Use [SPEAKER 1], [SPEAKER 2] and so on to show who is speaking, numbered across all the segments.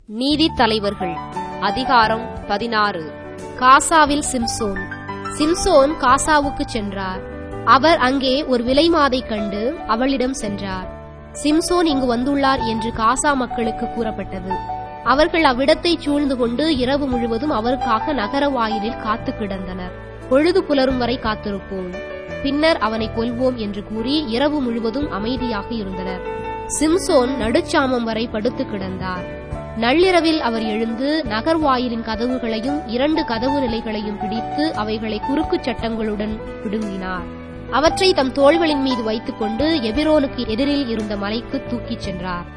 [SPEAKER 1] நீதித் தலைவர்கள் அதிகாரம் 16. காசாவில் சிம்சோன். சிம்சோன் காசாவுக்குச் சென்றார். அவர் அங்கே ஒரு விலைமாதைக் கண்டு அவளிடம் சென்றார். சிம்சோன் இங்கு வந்துள்ளார் என்று காசா மக்களுக்கு கூறப்பட்டது. அவர்கள் அவ்விடத்தைச் சூழ்ந்து கொண்டு இரவு முழுவதும் அவருக்காக நகர வாயிலில் காத்து கிடந்தனர். பொழுது புலரும் வரை காத்திருப்போம், பின்னர் அவனை கொல்வோம் என்று கூறி இரவு முழுவதும் அமைதியாக இருந்தனர். சிம்சோன் நடுச்சாமம் வரை படுத்து கிடந்தார். நள்ளிரவில் அவர் எழுந்து நகர் வாயிலின் கதவுகளையும் 2 கதவு நிலைகளையும் பிடித்து அவைகளை குறுக்குச் சட்டங்களுடன் பிடுங்கினார். அவற்றை தம் தோள்களின் மீது வைத்துக் கொண்டு எபிரோனுக்கு எதிரில் இருந்த மலைக்கு தூக்கிச் சென்றார்.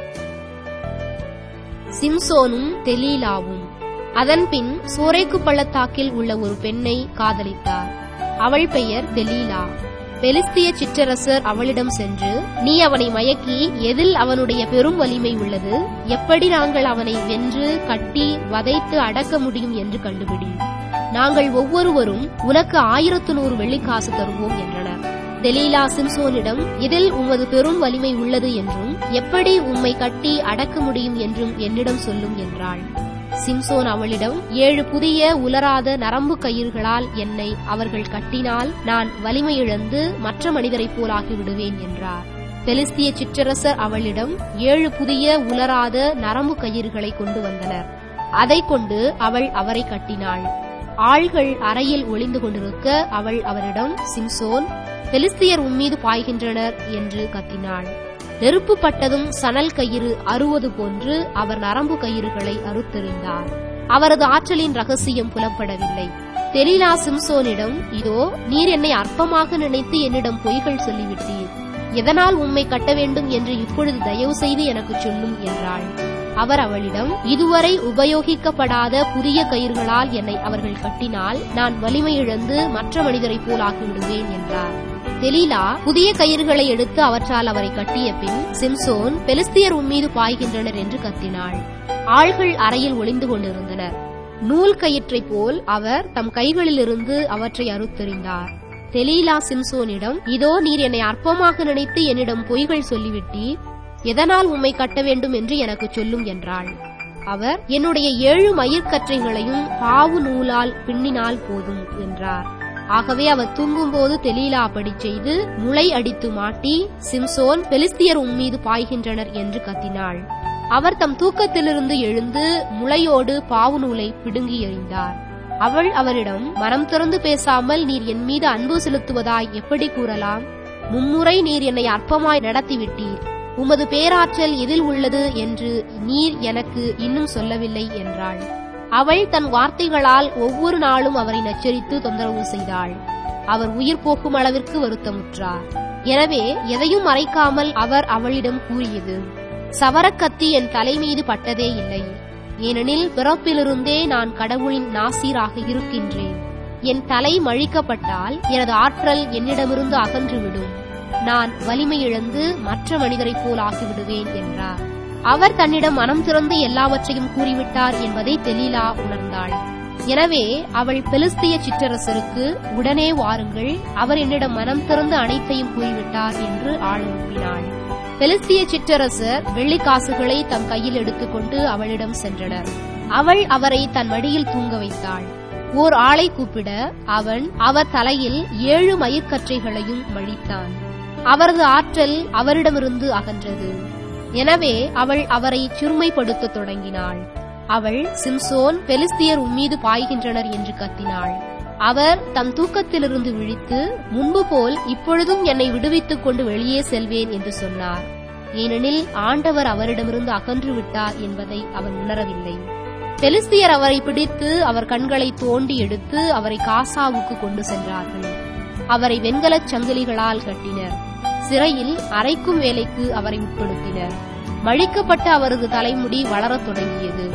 [SPEAKER 1] சிம்சோனும் தெலீலாவும். அதன்பின் சோரேக்கு பள்ளத்தாக்கில் உள்ள ஒரு பெண்ணை காதலித்தார். அவள் பெயர் தெலீலா. பெலிஸ்திய சிற்றரசர் அவளிடம் சென்று, நீ அவனை மயக்கி எதில் அவனுடைய பெரும் வலிமை உள்ளது, எப்படி நாங்கள் அவனை வென்று கட்டி வதைத்து அடக்க முடியும் என்று கண்டுபிடி. நாங்கள் ஒவ்வொருவரும் உனக்கு 1100 வெள்ளிக்காசு தருவோம் என்றனர். தெலீலா சிம்சோனிடம், இதில் உமது பெரும் வலிமை உள்ளது என்றும் எப்படி உம்மை கட்டி அடக்க முடியும் என்றும் என்னிடம் சொல்லும் என்றாள். சிம்சோன் அவளிடம், 7 புதிய உலராத நரம்பு கயிறுகளால் என்னை அவர்கள் கட்டினால் நான் வலிமை இழந்து மற்ற மனிதரைப் போலாகி விடுவேன் என்றார். பெலிஸ்திய சிற்றரசர் அவளிடம் 7 புதிய உலராத நரம்பு கயிறுகளை கொண்டு வந்தனர். அதைக் கொண்டு அவள் அவரை கட்டினாள். ஆள்கள் அறையில் ஒளிந்து கொண்டிருக்க அவள் அவரிடம், சிம்சோன், பெலிஸ்தியர் உம்மீது பாய்கின்றனர் என்று கத்தினாள். நெருப்பு பட்டதும் சணல் கயிறு அறுவது போன்று அவர் நரம்பு கயிறுகளை அறுத்தெறிந்தார். அவரது ஆற்றலின் ரகசியம் புலப்படவில்லை. தெலீலா சிம்சோனிடம், இதோ நீர் என்னை அற்பமாக நினைத்து என்னிடம் பொய்கள் சொல்லிவிட்டீர். எதனால் உம்மை கட்ட வேண்டும் என்று இப்பொழுது தயவு செய்து எனக்கு சொல்லும் என்றாள். அவர் அவளிடம், இதுவரை உபயோகிக்கப்படாத புதிய கயிறுகளால் என்னை அவர்கள் கட்டினால் நான் வலிமை இழந்து மற்ற மனிதரைப் போலாகி விடுவேன் என்றார். தெலீலா புதிய கயிறுகளை எடுத்து அவற்றால் அவரை கட்டிய பின், சிம்சோன், பெலிஸ்தியர் உம்மீது பாய்கின்றனர் என்று கத்தினாள். ஆள்கள் அறையில் ஒளிந்து கொண்டிருந்தனர். நூல் கயிற்றைப் போல் அவர் தம் கைகளிலிருந்து அவற்றை அறுத்தெறிந்தார். தெலீலா சிம்சோனிடம், இதோ நீர் என்னை அற்பமாக நினைத்து என்னிடம் பொய்கள் சொல்லிவிட்டீர். எதனால் உம்மை கட்ட வேண்டும் என்று எனக்கு சொல்லும் என்றாள். அவர், என்னுடைய 7 மயிர்கற்றைகளையும் பாவு நூலால் பின்னினால் போதும் என்றார். ஆகவே அவர் தூங்கும்போது தெலீலா அப்படி செய்து முளை அடித்து மாட்டி, சிம்சோன், பெலிஸ்தியர் உம்மீது பாய்கின்றனர் என்று கத்தினாள். அவர் தம் தூக்கத்திலிருந்து எழுந்து முளையோடு பாவு நூலை பிடுங்கி எறிந்தார். அவள் அவரிடம், மனம் திறந்து பேசாமல் நீர் என் மீது அன்பு செலுத்துவதாய் எப்படி கூறலாம்? 3 முறை நீர் என்னை அற்பமாய் நடத்திவிட்டீர். உமது பேராற்றல் எதில் உள்ளது என்று நீர் எனக்கு இன்னும் சொல்லவில்லை என்றாள். அவள் தன் வார்த்தைகளால் ஒவ்வொரு நாளும் அவரை நச்சரித்து தொந்தரவு செய்தாள். அவர் உயிர் போகும் அளவிற்கு வருத்தமுற்றார். எனவே எதையும் மறைக்காமல் அவர் அவளிடம் கூறியது, சவரக்கத்தி என் தலை மீது பட்டதே இல்லை. ஏனெனில் பிறப்பிலிருந்தே நான் கடவுளின் நாசீராக இருக்கின்றேன். என் தலை மழிக்கப்பட்டால் எனது ஆற்றல் என்னிடமிருந்து அகன்றுவிடும். நான் வலிமை இழந்து மற்ற மனிதரைப் போல் ஆகிவிடுவேன் என்றார். அவர் தன்னிடம் மனம் திறந்து எல்லாவற்றையும் கூறிவிட்டார் என்பதை தெலீலா உணர்ந்தாள். எனவே அவள் பெலிஸ்திய சிற்றரசருக்கு, உடனே வாருங்கள், அவர் என்னிடம் மனம் திறந்து அனைத்தையும் கூறிவிட்டார் என்று ஆள் அனுப்பினாள். பெலிஸ்திய சிற்றரசர் வெள்ளிக்காசுகளை தம் கையில் எடுத்துக்கொண்டு அவளிடம் சென்றனர். அவள் அவரை தன் மடியில் தூங்க வைத்தாள். ஓர் ஆளை கூப்பிட அவன் அவர் தலையில் 7 மயிர்கற்றைகளையும் மழித்தான். அவரது ஆற்றல் அவரிடமிருந்து அகன்றது. எனவே அவள் அவரை சிறுமைப்படுத்தத் தொடங்கினாள். அவள், சிம்சோன், பெலிஸ்தியர் உம்மீது பாய்கின்றனர் என்று கத்தினாள். அவர் தம் தூக்கத்திலிருந்து விழித்து, முன்பு போல் இப்பொழுதும் என்னை விடுவித்துக் கொண்டு வெளியே செல்வேன் என்று சொன்னார். ஏனெனில் ஆண்டவர் அவரிடமிருந்து அகன்று விட்டார் என்பதை அவர் உணரவில்லை. பெலிஸ்தியர் அவரை பிடித்து அவர் கண்களை தோண்டி எடுத்து அவரை காசாவுக்கு கொண்டு சென்றார்கள். அவரை வெண்கலச் சங்கிலிகளால் கட்டினர். சிறையில் அரைக்கும் வேலைக்கு அவரை உட்படுத்தினர். மழிக்கப்பட்ட அவரது தலைமுடி வளரத் தொடங்கியது.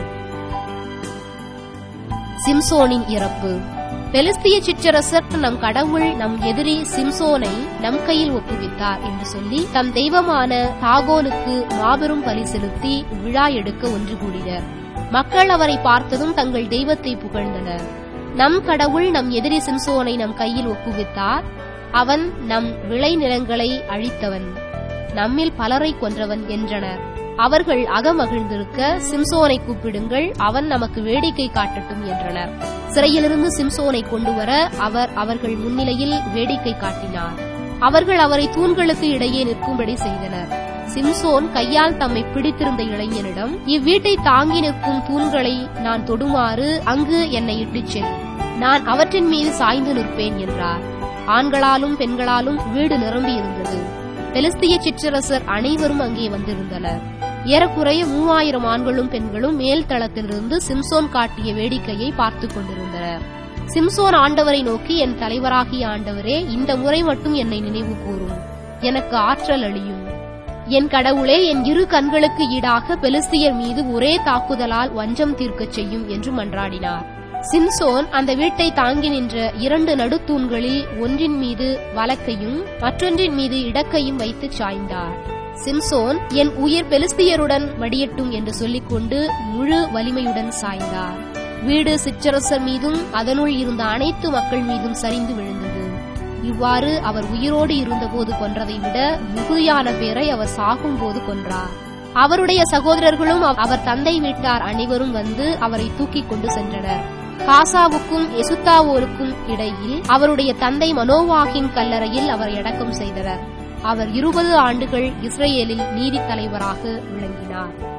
[SPEAKER 1] சிம்சோனின் இறப்பு. பெலிஸ்திய சிற்றரசர், நம் கடவுள் நம் எதிரி சிம்சோனை நம் கையில் ஒப்புவித்தார் என்று சொல்லி தம் தெய்வமான தாகோனுக்கு மாபெரும் பலி செலுத்தி விழா எடுக்க ஒன்று கூடினர். மக்கள் அவரை பார்த்ததும் தங்கள் தெய்வத்தை புகழ்ந்தனர். நம் கடவுள் நம் எதிரி சிம்சோனை நம் கையில் ஒப்புவித்தார். அவன் நம் விளை நிலங்களை அழித்தவன், நம்மில் பலரை கொன்றவன் என்றனர். அவர்கள் அகமகிழ்ந்திருக்க, சிம்சோனை கூப்பிடுங்கள், அவன் நமக்கு வேடிக்கை காட்டட்டும் என்றனர். சிறையிலிருந்து சிம்சோனை கொண்டுவர அவர் அவர்கள் முன்னிலையில் வேடிக்கை காட்டினார். அவர்கள் அவரை தூண்களுக்கு இடையே நிற்கும்படி செய்தனர். சிம்சோன் கையால் தம்மை பிடித்திருந்த இளைஞனிடம், இவ்வீட்டை தாங்கி நிற்கும் தூண்களை நான் தொடுமாறு அங்கு என்னை இட்டுச் செல், நான் அவற்றின் மீது சாய்ந்து நிற்பேன் என்றார். ஆண்களாலும் பெண்களாலும் வீடு நிரம்பியிருந்தது. பெலிஸ்திய சிற்றரசர் அனைவரும் அங்கே வந்திருந்தனர். ஏறக்குறைய 3000 ஆண்களும் பெண்களும் மேல் தளத்திலிருந்து சிம்சோன் காட்டிய வேடிக்கையை பார்த்துக் கொண்டிருந்தனர். சிம்சோன் ஆண்டவரை நோக்கி, என் தலைவராகிய ஆண்டவரே, இந்த முறை மட்டும் என்னை நினைவு கூரும், எனக்கு ஆற்றல் அளியும். என் கடவுளே, என் இரு கண்களுக்கு ஈடாக பெலிஸ்தியர் மீது ஒரே தாக்குதலால் வஞ்சம் தீர்க்கச் செய்யும் என்று மன்றாடினார். சிம்சோன் அந்த வீட்டை தாங்கி நின்ற 2 நடுத்தூண்களில் ஒன்றின் மீது வலக்கையும் மற்றொன்றின் மீது இடக்கையும் வைத்து சாய்ந்தார். சிம்சோன், என் உயிர் பெலிஸ்தியருடன் மடியட்டும் என்று சொல்லிக்கொண்டு முழு வலிமையுடன் சாய்ந்தார். வீடு சிற்றரசர் மீதும் அதனுள் இருந்த அனைத்து மக்கள் மீதும் சரிந்து விழுந்தது. இவ்வாறு அவர் உயிரோடு இருந்தபோது கொன்றதை விட மிகுதியான பேரை அவர் சாகும்போது கொன்றார். அவருடைய சகோதரர்களும் அவர் தந்தை வீட்டார் அனைவரும் வந்து அவரை தூக்கிக் கொண்டு சென்றனர். காசாவுக்கும் எசுத்தாவோருக்கும் இடையில் அவருடைய தந்தை மனோவாகின் கல்லறையில் அவர் அடக்கம் செய்தனர். அவர் 20 ஆண்டுகள் இஸ்ரேலில் நீதித் தலைவராக விளங்கினார்.